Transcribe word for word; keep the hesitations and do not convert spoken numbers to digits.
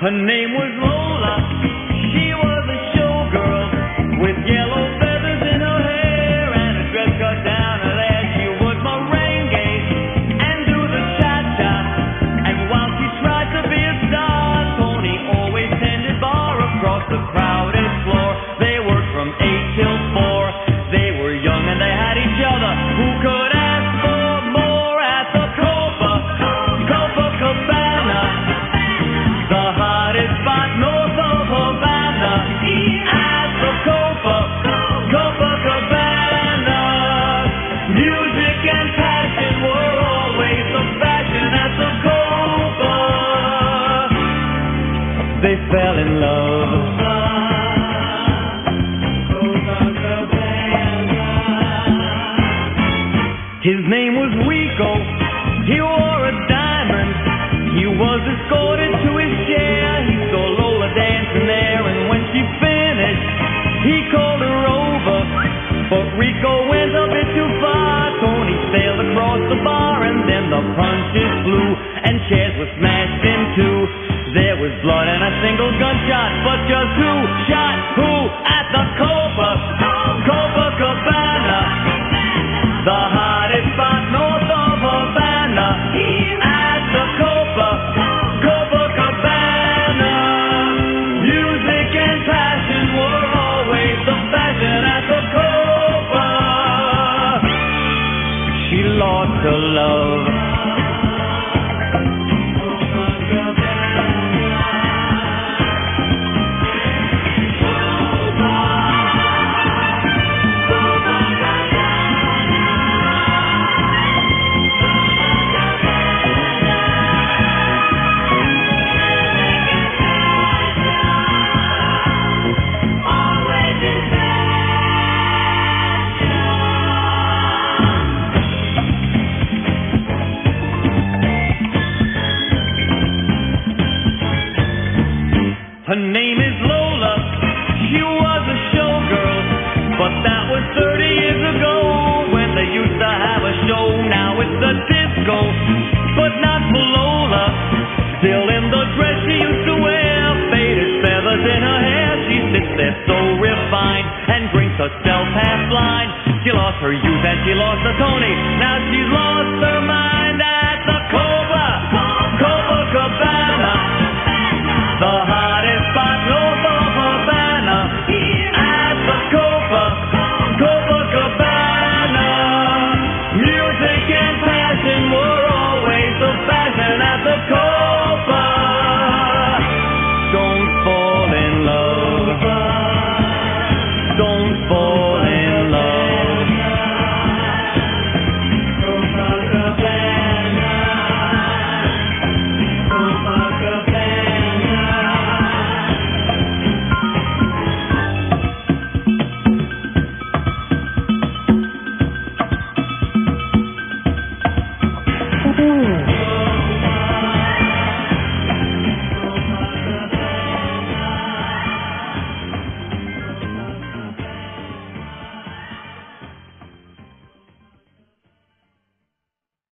Her name was Lola. She was a showgirl with yellow feathers in her hair and a dress cut down her there. She would merengue and do the cha-cha. And while she tried to be a star, Tony always tended bar across the crowded floor. They worked from eight till four. They were young and they had each other. Who could ask for more at the Copa, Copacabana, the hottest spot north of Havana? At the Copa, Copacabana, music and passion were always the fashion at the Copa. They fell in love. His name was Rico, he wore a diamond. He was escorted to his chair. He saw Lola dancing there, and when she finished, he called her over. But Rico went a bit too far. Tony sailed across the bar, and then the punches flew, and chairs were smashed in two. There was blood and a single gunshot, but just who shot who at the Copa, Copacabana, the hottest spot north of Havana? At the Copa, Copacabana, music and passion were always the fashion at the Copa. She lost her love. Her name is Lola, she was a showgirl, but that was thirty years ago when they used to have a show. Now it's the disco, but not for Lola. Still in the dress she used to wear, faded feathers in her hair. She sits there so refined and drinks herself half blind. She lost her youth and she lost her Tony, now she's lost her